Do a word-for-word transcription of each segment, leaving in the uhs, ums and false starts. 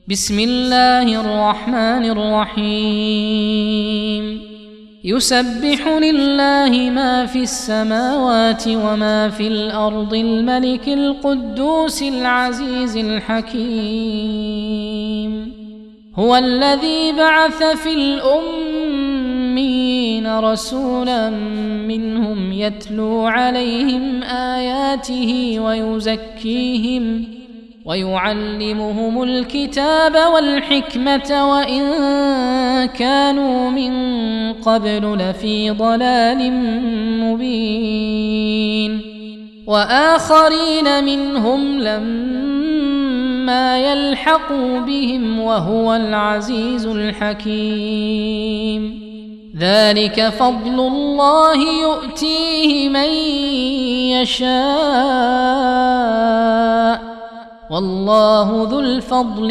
بسم الله الرحمن الرحيم يسبح لله ما في السماوات وما في الأرض الملك القدوس العزيز الحكيم هو الذي بعث في الأمين رسولا منهم يتلو عليهم آياته ويزكيهم ويعلمهم الكتاب والحكمة وإن كانوا من قبل لفي ضلال مبين وآخرين منهم لما يلحقوا بهم وهو العزيز الحكيم ذلك فضل الله يؤتيه من يشاء والله ذو الفضل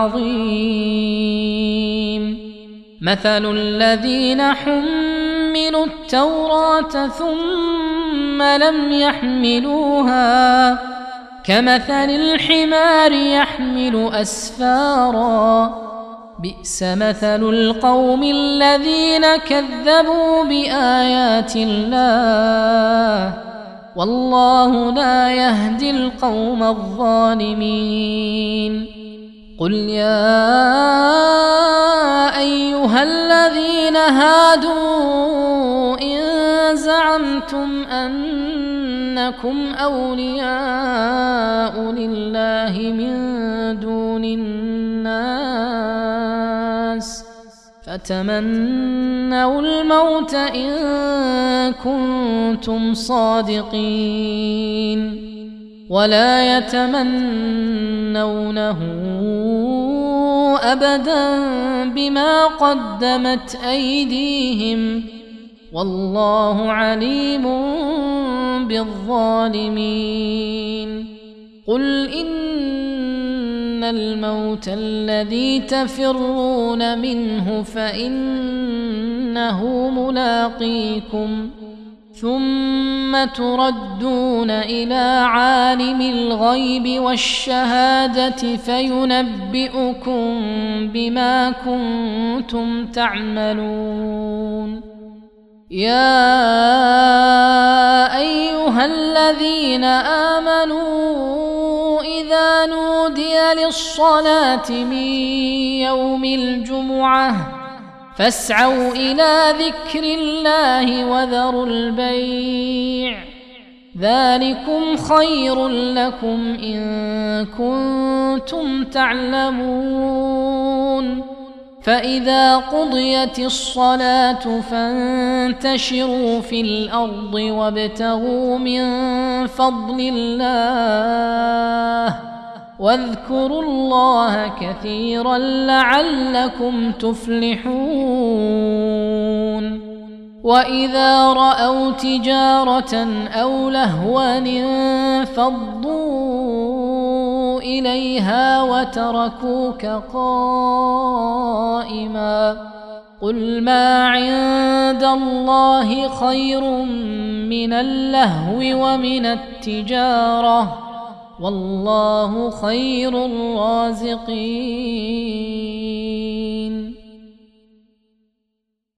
العظيم مثل الذين حملوا التوراة ثم لم يحملوها كمثل الحمار يحمل أسفارا بئس مثل القوم الذين كذبوا بآيات الله والله لا يهدي القوم الظالمين قل يا أيها الذين هادوا إن زعمتم أنكم أولياء لله من دون الناس فتمنوا الموت إن كنتم صادقين ولا يتمنونه أبدا بما قدمت أيديهم والله عليم بالظالمين قل إن الموت الذي تفرون منه فإنه ملاقيكم ثم تردون إلى عالم الغيب والشهادة فينبئكم بما كنتم تعملون يا أيها الذين آمنوا إذا نودي للصلاة من يوم الجمعة فاسعوا إلى ذكر الله وذروا البيع ذلكم خير لكم إن كنتم تعلمون فإذا قضيت الصلاة فانتشروا في الأرض وابتغوا من فضل الله واذكروا الله كثيرا لعلكم تفلحون وإذا رأوا تجارة أو لهوا انفضوا إليها وتركوك قائما قل ما عند الله خير من اللهو ومن التجارة والله خير الرازقين